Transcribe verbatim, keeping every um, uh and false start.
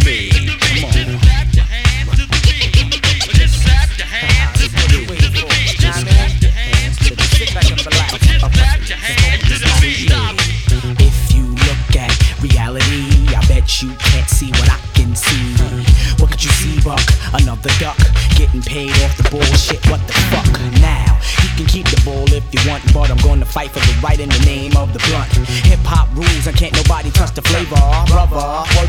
beat. Come on. Clap your hands to the beat. Just clap your hands to the beat. Just clap your hands to the beat. Just clap your hands to the beat. If you look at reality, I bet you can't see what I can see. What could you see, Buck? Another duck getting paid off the bullshit. What the fuck? Now you can keep the ball if you want, but I'm gonna fight for the right in the name of the blunt. Hip hop rules and can't nobody touch the flavor, brother.